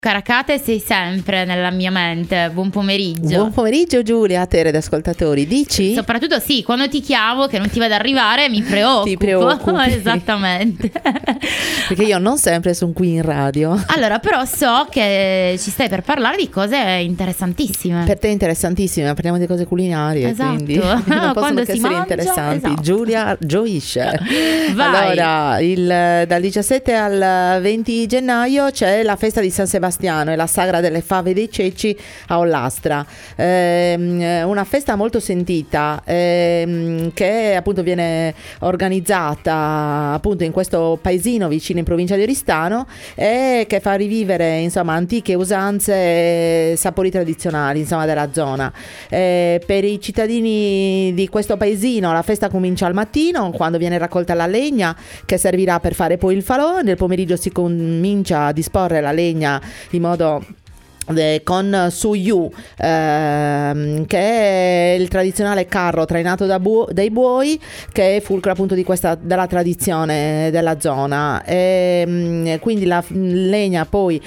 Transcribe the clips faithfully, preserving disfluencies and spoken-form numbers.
Caracate, sei sempre nella mia mente. Buon pomeriggio. Buon pomeriggio Giulia, a te ed ascoltatori. Dici? Soprattutto sì, quando ti chiamo che non ti vado ad arrivare mi preoccupo. Ti preoccupi. Esattamente. Perché io non sempre sono qui in radio. Allora, però so che ci stai per parlare di cose interessantissime. Per te interessantissime, parliamo di cose culinarie. Esatto. Quindi non possono Quando che si essere mangia, interessanti. esatto. Giulia gioisce. Vai. Allora, il, dal diciassette al venti gennaio c'è la festa di San Sebastiano e la sagra delle fave e dei ceci a Ollastra, eh, una festa molto sentita eh, che appunto viene organizzata appunto in questo paesino vicino in provincia di Oristano e che fa rivivere insomma antiche usanze e sapori tradizionali insomma della zona. Eh, per i cittadini di questo paesino la festa comincia al mattino quando viene raccolta la legna che servirà per fare poi il falò. Nel pomeriggio si comincia a disporre la legna in modo eh, con Suyu, ehm, che è il tradizionale carro trainato da bu- dai buoi, che è fulcro appunto di questa della tradizione della zona. E, mh, quindi la f- legna poi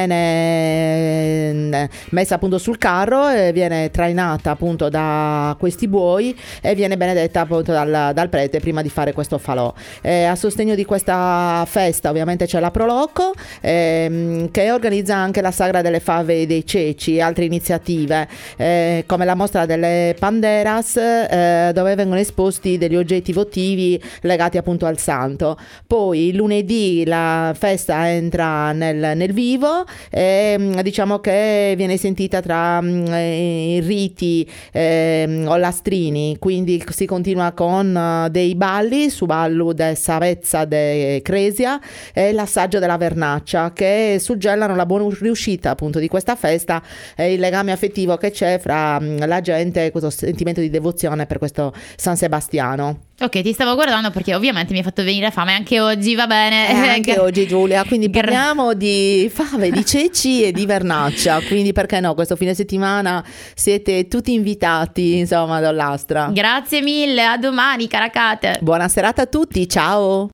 viene mh, messa appunto sul carro e viene trainata appunto da questi buoi e viene benedetta appunto dal, dal prete prima di fare questo falò. E a sostegno di questa festa ovviamente c'è la Proloco, ehm, che organizza anche la sagra delle fave e dei ceci e altre iniziative eh, come la mostra delle panderas, eh, dove vengono esposti degli oggetti votivi legati appunto al santo. Poi lunedì la festa entra nel, nel vivo e diciamo che viene sentita tra mh, i riti eh, ollastrini, quindi si continua con uh, dei balli su ballo de Savezza de Cresia e l'assaggio della vernaccia, che suggellano la buona riuscita appunto di questa festa e il legame affettivo che c'è fra la gente e questo sentimento di devozione per questo San Sebastiano. Ok, ti stavo guardando perché ovviamente mi hai fatto venire fame anche oggi, va bene. Eh, anche oggi Giulia, quindi parliamo di fave, di ceci e di vernaccia, quindi perché no, questo fine settimana siete tutti invitati insomma ad Ollastra. Grazie mille, a domani Caracate. Buona serata a tutti, ciao.